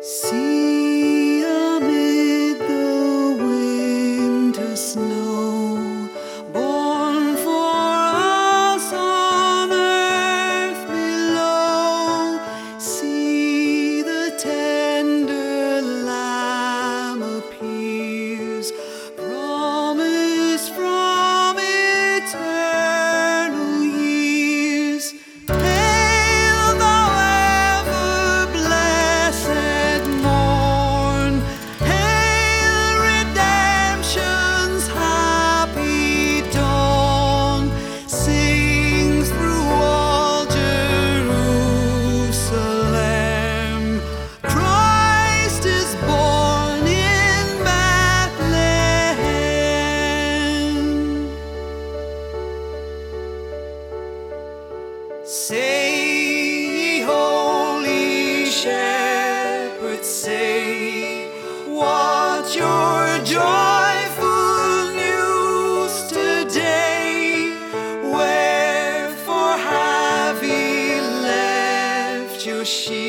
See amid the winter snow, born for us on earth below. See the tender Lamb appears, promised from eternal years. Hail, thou ever blessed morn! Hail, redemption's happy dawn! Sings through all Jerusalem, Christ is born in Bethlehem. Say, ye holy shepherds, say, what your joyful news today? Wherefore have ye left your sheep